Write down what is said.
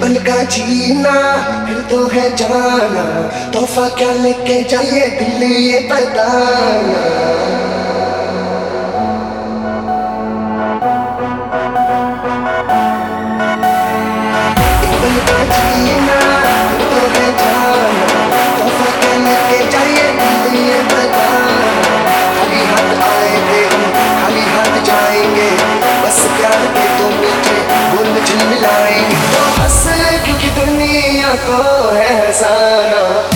पल का जीना फिर तो है जाना, तोहफा क्या लेके जाइए दिल ये बताना। एक पल का जीना फिर तो है जाना, तोहफा क्या लेके जाइए दिल ये बताना। खाली हाथ आए थे हम खाली हाथ जाएंगे, बस प्यार के तो मीठे बोल झिलमिलाएंगे। तो हंस क्योंकि दुनिया को है हंसाना।